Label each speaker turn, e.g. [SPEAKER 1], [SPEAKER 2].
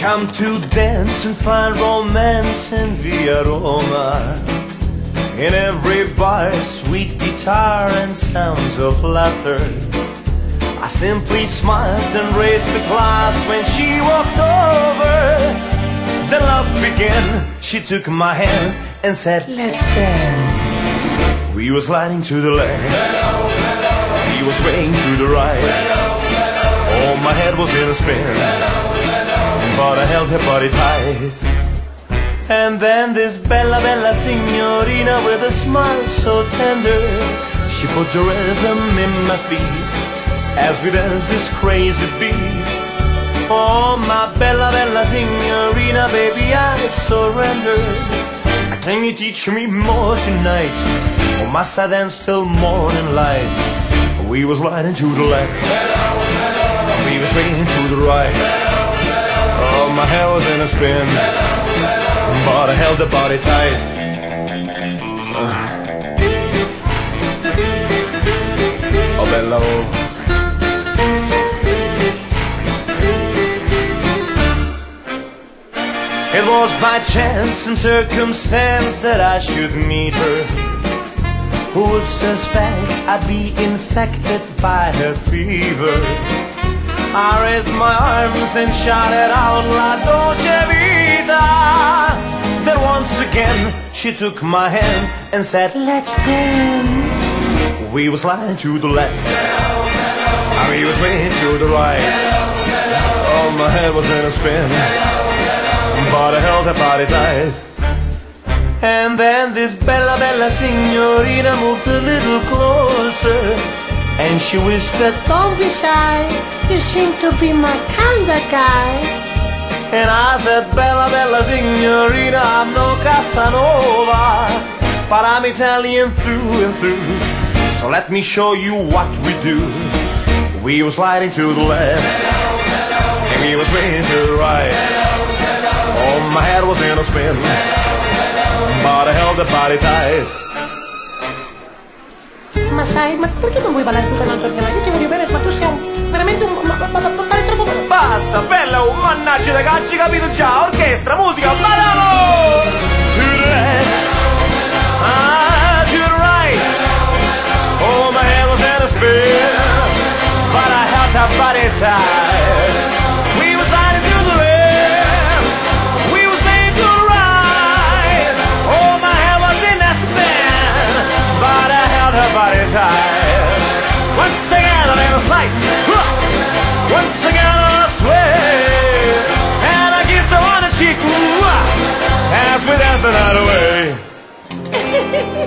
[SPEAKER 1] come to dance and find romance in Via Roma. In every bar, sweet guitar and sounds of laughter. I simply smiled and raised the glass when she walked over. Then love began. She took my hand and said, let's dance. We were sliding to the left, he was swaying to the right. Oh, my head was in a spin, but I held her body tight. And then this bella, bella signorina with a smile so tender, she put the rhythm in my feet as we danced this crazy beat. Oh, my bella, bella signorina, baby, I surrender. Can you teach me more tonight, or must I dance till morning light? We was sliding to the left, we was swinging to the right. Oh, my hair was in a spin, but I held the body tight. Oh, bello. It was by chance and circumstance that I should meet her. Who would suspect I'd be infected by her fever? I raised my arms and shouted out, La Dolce Vita. Then once again she took my hand and said, let's dance. We were sliding to the left, and we were swinging to the right. Oh, my head was in a spin, but I held her body tight. And then this bella, bella signorina moved a little closer, and she whispered, don't be shy, you seem to be my kind of guy. And I said, bella, bella signorina, I'm no Casanova, but I'm Italian through and through. So let me show you what we do. We were sliding to the left, and we were swinging to the right. Oh, my head was in a spin, but I held the body tight.
[SPEAKER 2] Ma sai, ma perché non vuoi ballare tutta un'altra giornata? Io ti voglio bene, ma tu sei veramente un... balli troppo bene.
[SPEAKER 1] Basta, bella, oh, mannaggia da cacci, capito già? Orchestra, musica, balliamo! To the left, to the right. Oh, my head was in a spin, but I held that body tight. We were sliding to the left, we were staying to the right. Oh, my head was in a spin, but I held her body tight. Once again, a little slide. Once again, a sway. And I kissed her on the cheek, as we danced the night away.